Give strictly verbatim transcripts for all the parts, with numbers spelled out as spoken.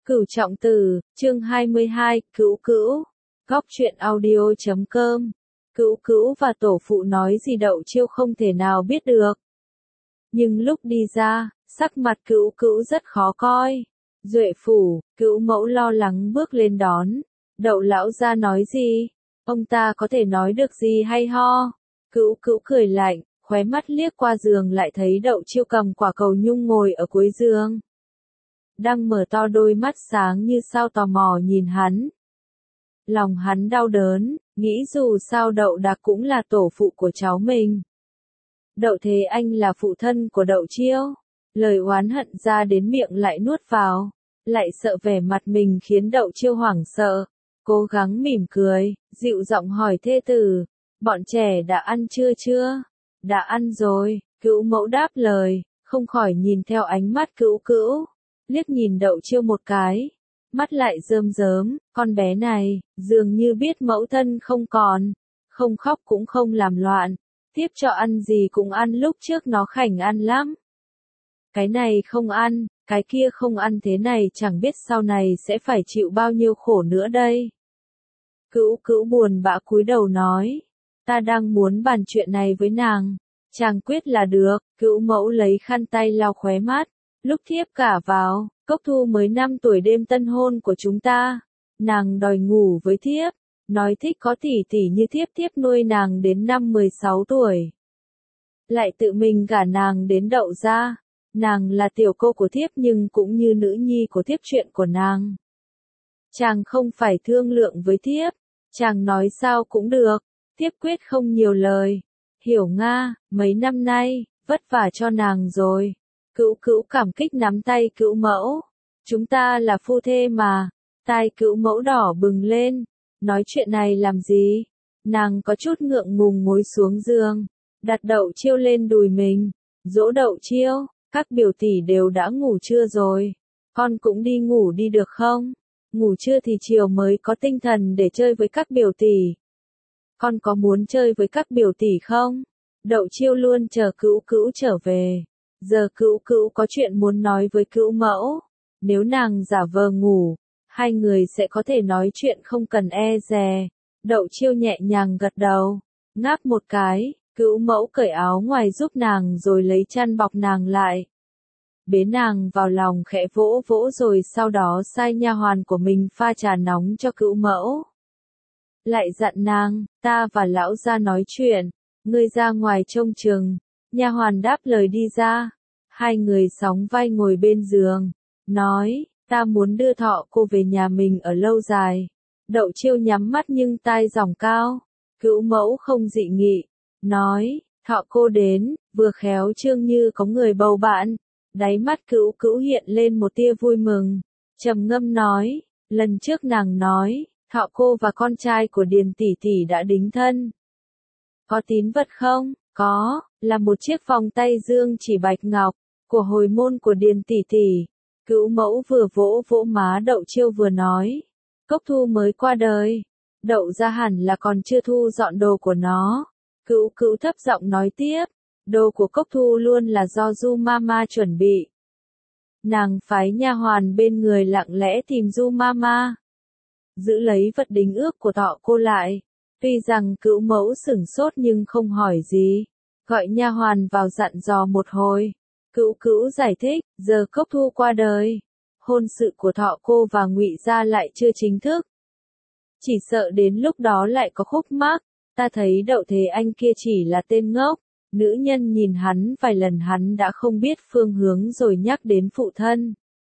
Cửu Trọng Tử, chương hai mươi hai, Cữu Cữu. Góc truyện audio chấm com. Cữu Cữu và tổ phụ nói gì Đậu Chiêu không thể nào biết được. Nhưng lúc đi ra, sắc mặt Cữu Cữu rất khó coi. Duệ phủ, Cữu mẫu lo lắng bước lên đón. Đậu lão gia nói gì? Ông ta có thể nói được gì hay ho? Cữu Cữu cười lạnh, khóe mắt liếc qua giường lại thấy Đậu Chiêu cầm quả cầu nhung ngồi ở cuối giường. Đang mở to đôi mắt sáng như sao tò mò nhìn hắn. Lòng hắn đau đớn, nghĩ dù sao Đậu Đạc cũng là tổ phụ của cháu mình. Đậu Thế Anh là phụ thân của Đậu Chiêu. Lời oán hận ra đến miệng lại nuốt vào, lại sợ vẻ mặt mình khiến Đậu Chiêu hoảng sợ. Cố gắng mỉm cười, dịu giọng hỏi thê tử, bọn trẻ đã ăn chưa chưa? Đã ăn rồi, Cữu mẫu đáp lời, không khỏi nhìn theo ánh mắt Cữu Cữu. Liếc nhìn Đậu Chiêu một cái, mắt lại rơm rớm, con bé này, dường như biết mẫu thân không còn, không khóc cũng không làm loạn, tiếp cho ăn gì cũng ăn, lúc trước nó khảnh ăn lắm. Cái này không ăn, cái kia không ăn, thế này chẳng biết sau này sẽ phải chịu bao nhiêu khổ nữa đây. Cữu Cữu buồn bã cúi đầu nói, ta đang muốn bàn chuyện này với nàng, chàng quyết là được. Cữu mẫu lấy khăn tay lau khóe mắt. Lúc thiếp cả vào, Cốc Thu mới năm tuổi đêm tân hôn của chúng ta, nàng đòi ngủ với thiếp, nói thích có tỷ tỷ như thiếp, thiếp nuôi nàng đến năm mười sáu tuổi. Lại tự mình gả nàng đến Đậu gia, nàng là tiểu cô của thiếp nhưng cũng như nữ nhi của thiếp, chuyện của nàng. Chàng không phải thương lượng với thiếp, chàng nói sao cũng được, thiếp quyết không nhiều lời. Hiểu nga, mấy năm nay, vất vả cho nàng rồi. Cữu Cữu cảm kích nắm tay Cữu mẫu. Chúng ta là phu thê mà. Tai Cữu mẫu đỏ bừng lên. Nói chuyện này làm gì? Nàng có chút ngượng ngùng ngồi xuống giường, đặt Đậu Chiêu lên đùi mình, dỗ Đậu Chiêu, các biểu tỷ đều đã ngủ trưa rồi. Con cũng đi ngủ đi được không? Ngủ trưa thì chiều mới có tinh thần để chơi với các biểu tỷ. Con có muốn chơi với các biểu tỷ không? Đậu Chiêu luôn chờ Cữu Cữu trở về. Giờ Cữu Cữu có chuyện muốn nói với Cữu mẫu. Nếu nàng giả vờ ngủ, hai người sẽ có thể nói chuyện không cần e dè. Đậu Chiêu nhẹ nhàng gật đầu, ngáp một cái. Cữu mẫu cởi áo ngoài giúp nàng rồi lấy chăn bọc nàng lại. Bế nàng vào lòng khẽ vỗ vỗ rồi sau đó sai nha hoàn của mình pha trà nóng cho Cữu mẫu. Lại dặn nàng, ta và lão gia nói chuyện, ngươi ra ngoài trông chừng. Nha hoàn đáp lời đi ra. Hai người sóng vai ngồi bên giường, nói, ta muốn đưa Thọ cô về nhà mình ở lâu dài. Đậu Chiêu nhắm mắt nhưng tai giọng cao. Cữu mẫu không dị nghị, nói, Thọ cô đến, vừa khéo Trương Như có người bầu bạn. Đáy mắt Cữu Cữu hiện lên một tia vui mừng, trầm ngâm nói, lần trước nàng nói, Thọ cô và con trai của Điền tỷ tỷ đã đính thân. Có tín vật không? Có, là một chiếc vòng tay dương chỉ bạch ngọc, của hồi môn của Điền tỷ tỷ. Cữu mẫu vừa vỗ vỗ má Đậu Chiêu vừa nói, Cốc Thu mới qua đời, Đậu gia hẳn là còn chưa thu dọn đồ của nó. Cữu Cữu thấp giọng nói tiếp, đồ của Cốc Thu luôn là do Du Mama chuẩn bị. Nàng phái nha hoàn bên người lặng lẽ tìm Du Mama, giữ lấy vật đính ước của Thọ cô lại. Tuy rằng Cữu mẫu sửng sốt nhưng không hỏi gì, gọi nha hoàn vào dặn dò một hồi. Cữu Cữu giải thích, giờ Cốc Thu qua đời, hôn sự của Thọ cô và Ngụy gia lại chưa chính thức. Chỉ sợ đến lúc đó lại có khúc mắc, ta thấy Đậu Thế Anh kia chỉ là tên ngốc. Nữ nhân nhìn hắn vài lần hắn đã không biết phương hướng rồi nhắc đến phụ thân.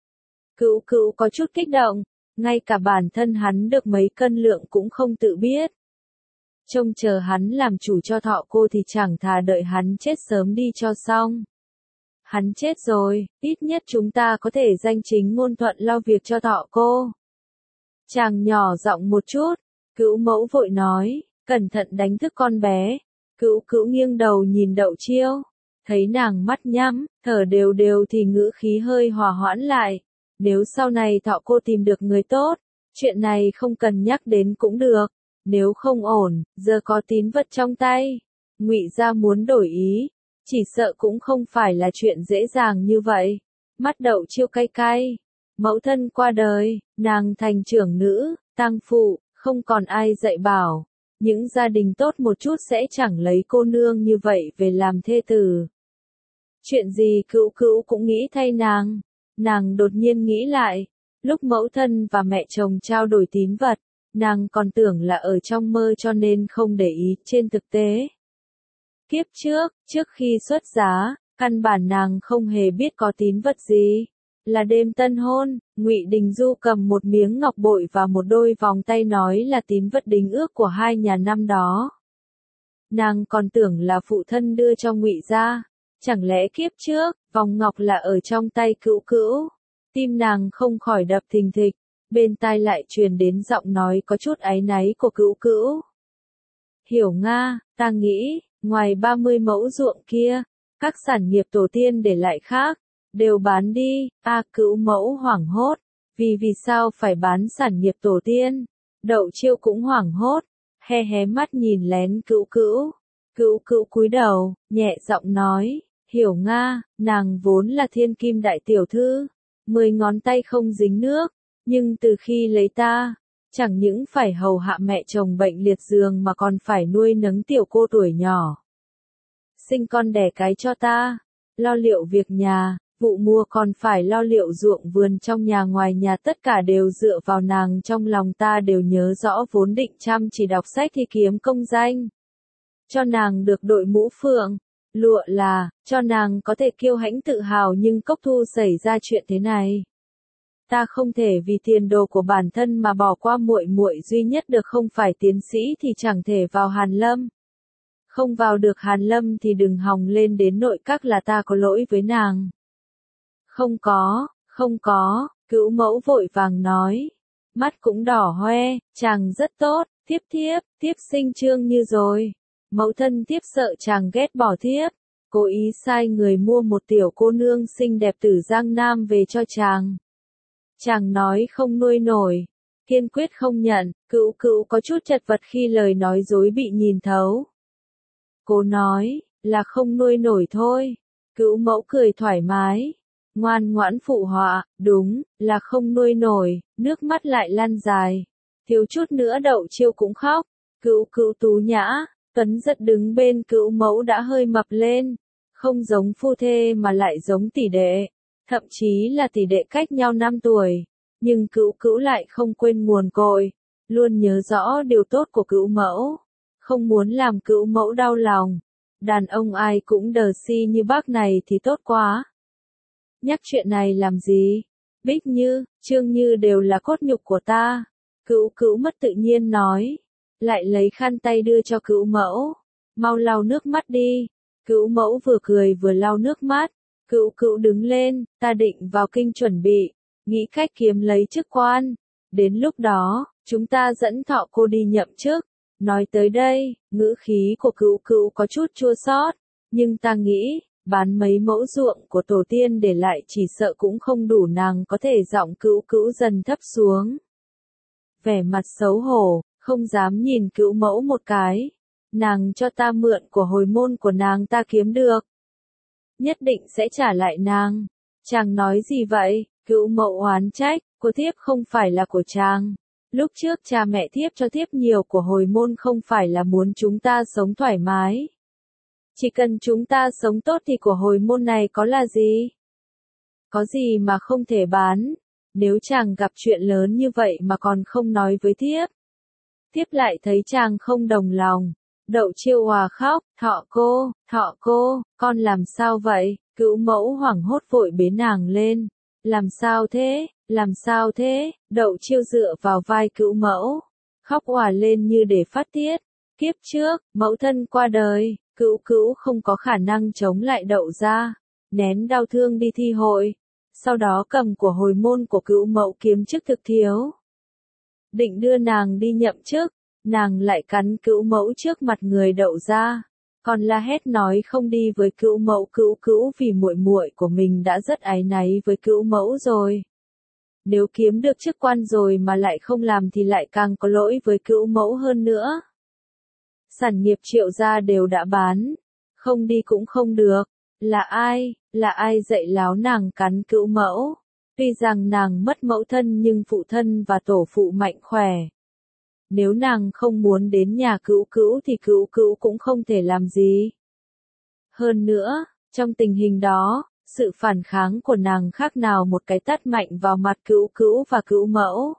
Cữu Cữu có chút kích động, ngay cả bản thân hắn được mấy cân lượng cũng không tự biết. Trông chờ hắn làm chủ cho Thọ cô thì chẳng thà đợi hắn chết sớm đi cho xong. Hắn chết rồi, ít nhất chúng ta có thể danh chính ngôn thuận lo việc cho Thọ cô. Chàng nhỏ giọng một chút, Cữu mẫu vội nói, cẩn thận đánh thức con bé. Cữu Cữu nghiêng đầu nhìn Đậu Chiêu, thấy nàng mắt nhắm, thở đều đều thì ngữ khí hơi hòa hoãn lại. Nếu sau này Thọ cô tìm được người tốt, chuyện này không cần nhắc đến cũng được. Nếu không ổn, giờ có tín vật trong tay, Ngụy gia muốn đổi ý, chỉ sợ cũng không phải là chuyện dễ dàng như vậy. Mắt Đậu Chiêu cay cay, Mẫu thân qua đời, nàng thành trưởng nữ, tang phụ, không còn ai dạy bảo. Những gia đình tốt một chút sẽ chẳng lấy cô nương như vậy về làm thê tử. Chuyện gì Cữu Cữu cũng nghĩ thay nàng. Nàng đột nhiên nghĩ lại, lúc mẫu thân và mẹ chồng trao đổi tín vật, nàng còn tưởng là ở trong mơ cho nên không để ý trên thực tế. Kiếp trước, trước khi xuất giá, căn bản nàng không hề biết có tín vật gì. Là đêm tân hôn, Ngụy Đình Du cầm một miếng ngọc bội và một đôi vòng tay nói là tín vật đính ước của hai nhà năm đó. Nàng còn tưởng là phụ thân đưa cho Ngụy gia, chẳng lẽ kiếp trước, vòng ngọc là ở trong tay Cữu Cữu. Tim nàng không khỏi đập thình thịch, bên tai lại truyền đến giọng nói có chút áy náy của Cữu Cữu. Hiểu Nga, ta nghĩ, ngoài ba mươi mẫu ruộng kia, các sản nghiệp tổ tiên để lại khác, đều bán đi. A Cữu mẫu hoảng hốt, vì vì sao phải bán sản nghiệp tổ tiên? Đậu Chiêu cũng hoảng hốt, he hé mắt nhìn lén Cữu Cữu. Cữu Cữu cúi đầu, nhẹ giọng nói, Hiểu Nga, nàng vốn là thiên kim đại tiểu thư, mười ngón tay không dính nước, nhưng từ khi lấy ta, chẳng những phải hầu hạ mẹ chồng bệnh liệt giường mà còn phải nuôi nấng tiểu cô tuổi nhỏ. Sinh con đẻ cái cho ta, lo liệu việc nhà, vụ mùa còn phải lo liệu ruộng vườn trong nhà ngoài nhà, tất cả đều dựa vào nàng. Trong lòng ta đều nhớ rõ vốn định chăm chỉ đọc sách thì kiếm công danh. Cho nàng được đội mũ phượng, lụa là, cho nàng có thể kiêu hãnh tự hào, nhưng Cốc Thu xảy ra chuyện thế này. Ta không thể vì tiền đồ của bản thân mà bỏ qua muội muội duy nhất được, không phải tiến sĩ thì chẳng thể vào Hàn Lâm. Không vào được Hàn Lâm thì đừng hòng lên đến nội các, là ta có lỗi với nàng. Không có, không có, Cữu mẫu vội vàng nói. Mắt cũng đỏ hoe, chàng rất tốt, thiếp thiếp, thiếp sinh Trương Như rồi. Mẫu thân thiếp sợ chàng ghét bỏ thiếp, cố ý sai người mua một tiểu cô nương xinh đẹp từ Giang Nam về cho chàng. Chàng nói không nuôi nổi, kiên quyết không nhận. Cữu Cữu có chút chật vật khi lời nói dối bị nhìn thấu. Cô nói, là không nuôi nổi thôi. Cữu mẫu cười thoải mái, ngoan ngoãn phụ họa, đúng, là không nuôi nổi. Nước mắt lại lăn dài, thiếu chút nữa Đậu Chiêu cũng khóc. Cữu Cữu tú nhã, tuấn giật đứng bên Cữu mẫu đã hơi mập lên, không giống phu thê mà lại giống tỷ đệ, thậm chí là tỷ đệ cách nhau năm tuổi, nhưng Cữu Cữu lại không quên nguồn cội, luôn nhớ rõ điều tốt của Cữu mẫu, không muốn làm Cữu mẫu đau lòng. Đàn ông ai cũng đờ si như bác này thì tốt quá. Nhắc chuyện này làm gì? Bích Như, Trương Như đều là cốt nhục của ta. Cữu Cữu mất tự nhiên nói, lại lấy khăn tay đưa cho Cữu mẫu. Mau lau nước mắt đi. Cữu mẫu vừa cười vừa lau nước mắt. Cữu Cữu đứng lên, ta định vào kinh chuẩn bị, nghĩ cách kiếm lấy chức quan. Đến lúc đó, chúng ta dẫn Thọ cô đi nhậm chức. Nói tới đây, ngữ khí của Cữu Cữu có chút chua xót, nhưng ta nghĩ, bán mấy mẫu ruộng của tổ tiên để lại chỉ sợ cũng không đủ. Nàng có thể giọng Cữu Cữu dần thấp xuống. Vẻ mặt xấu hổ, không dám nhìn Cữu mẫu một cái. Nàng cho ta mượn của hồi môn của nàng ta kiếm được, nhất định sẽ trả lại nàng. Chàng nói gì vậy? Cữu mẫu oán trách, của thiếp không phải là của chàng. Lúc trước cha mẹ thiếp cho thiếp nhiều của hồi môn không phải là muốn chúng ta sống thoải mái. Chỉ cần chúng ta sống tốt thì của hồi môn này có là gì? Có gì mà không thể bán? Nếu chàng gặp chuyện lớn như vậy mà còn không nói với thiếp. Thiếp lại thấy chàng không đồng lòng. Đậu Chiêu hòa khóc, Thọ cô, Thọ cô, con làm sao vậy? Cữu mẫu hoảng hốt vội bế nàng lên. Làm sao thế? Làm sao thế? Đậu Chiêu dựa vào vai Cữu mẫu, khóc òa lên như để phát tiết. Kiếp trước, mẫu thân qua đời, Cữu Cữu không có khả năng chống lại Đậu gia, nén đau thương đi thi hội, sau đó cầm của hồi môn của Cữu mẫu kiếm chức thực thiếu. Định đưa nàng đi nhậm chức, nàng lại cắn Cữu mẫu trước mặt người Đậu gia, còn la hét nói không đi với Cữu mẫu. Cữu Cữu vì muội muội của mình đã rất áy náy với Cữu mẫu rồi. Nếu kiếm được chức quan rồi mà lại không làm thì lại càng có lỗi với Cữu mẫu hơn nữa. Sản nghiệp Triệu gia đều đã bán, không đi cũng không được. Là ai, là ai dạy láo nàng cắn Cữu mẫu? Tuy rằng nàng mất mẫu thân nhưng phụ thân và tổ phụ mạnh khỏe. Nếu nàng không muốn đến nhà Cữu Cữu thì Cữu Cữu cũng không thể làm gì. Hơn nữa, trong tình hình đó, sự phản kháng của nàng khác nào một cái tát mạnh vào mặt Cữu Cữu và Cữu Mẫu.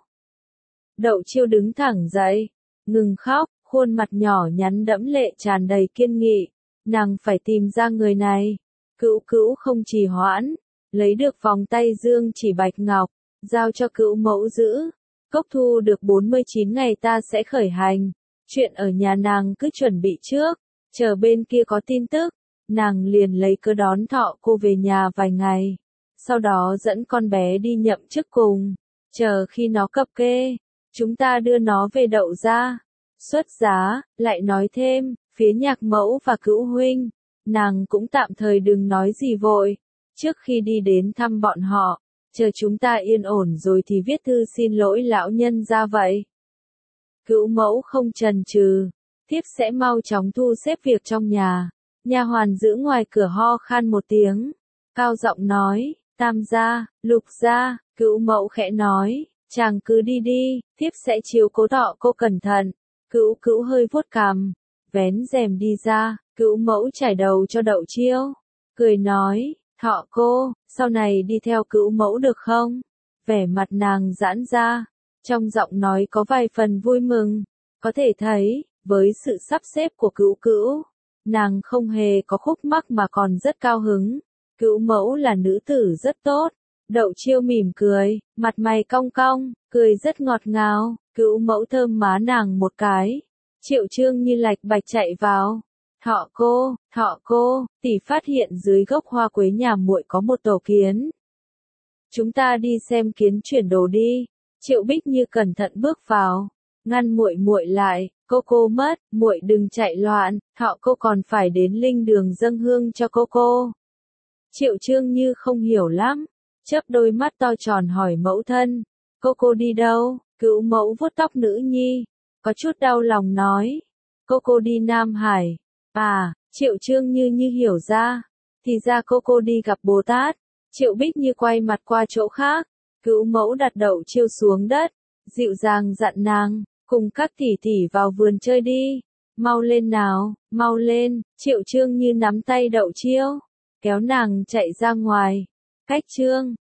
Đậu Chiêu đứng thẳng dậy, ngừng khóc, khuôn mặt nhỏ nhắn đẫm lệ tràn đầy kiên nghị. Nàng phải tìm ra người này. Cữu Cữu không trì hoãn, lấy được vòng tay dương chỉ bạch ngọc, giao cho Cữu Mẫu giữ. Cốc thu được bốn mươi chín ngày ta sẽ khởi hành. Chuyện ở nhà nàng cứ chuẩn bị trước, chờ bên kia có tin tức. Nàng liền lấy cớ đón Thọ Cô về nhà vài ngày. Sau đó dẫn con bé đi nhậm chức cùng. Chờ khi nó cập kê, chúng ta đưa nó về Đậu gia. Xuất giá, lại nói thêm, phía Nhạc Mẫu và Cữu huynh, nàng cũng tạm thời đừng nói gì vội. Trước khi đi đến thăm bọn họ, chờ chúng ta yên ổn rồi thì viết thư xin lỗi lão nhân ra vậy. Cữu Mẫu không chần chừ, thiếp sẽ mau chóng thu xếp việc trong nhà. Nha hoàn giữ ngoài cửa ho khan một tiếng, cao giọng nói, Tam gia, Lục gia. Cữu Mẫu khẽ nói, chàng cứ đi đi, thiếp sẽ chiếu cố Thọ Cô cẩn thận. Cữu Cữu hơi vuốt cằm, vén rèm đi ra. Cữu Mẫu trải đầu cho Đậu Chiêu, cười nói, Thọ Cô, sau này đi theo Cữu Mẫu được không? Vẻ mặt nàng giãn ra, trong giọng nói có vài phần vui mừng. Có thể thấy, với sự sắp xếp của Cữu Cữu, nàng không hề có khúc mắc mà còn rất cao hứng. Cữu Mẫu là nữ tử rất tốt. Đậu Chiêu mỉm cười, mặt mày cong cong, cười rất ngọt ngào. Cữu Mẫu thơm má nàng một cái. Triệu Chương như lạch bạch chạy vào. Thọ Cô, Thọ Cô, tỷ phát hiện dưới gốc hoa quế nhà muội có một tổ kiến. Chúng ta đi xem kiến chuyển đồ đi. Triệu Bích Như cẩn thận bước vào, ngăn muội muội lại. Cô cô mất, muội đừng chạy loạn, Thọ Cô còn phải đến linh đường dâng hương cho cô cô. Triệu Chương như không hiểu lắm, chớp đôi mắt to tròn hỏi mẫu thân, cô cô đi đâu? Cữu Mẫu vuốt tóc nữ nhi, có chút đau lòng nói, cô cô đi Nam Hải. À, Triệu Chương như như hiểu ra, thì ra cô cô đi gặp Bồ Tát. Triệu Bích Như quay mặt qua chỗ khác, Cữu Mẫu đặt Đậu Chiêu xuống đất, dịu dàng dặn nàng, cùng các tỷ tỷ vào vườn chơi đi, mau lên nào, mau lên. Triệu Chương như nắm tay Đậu Chiêu, kéo nàng chạy ra ngoài. Cách Chương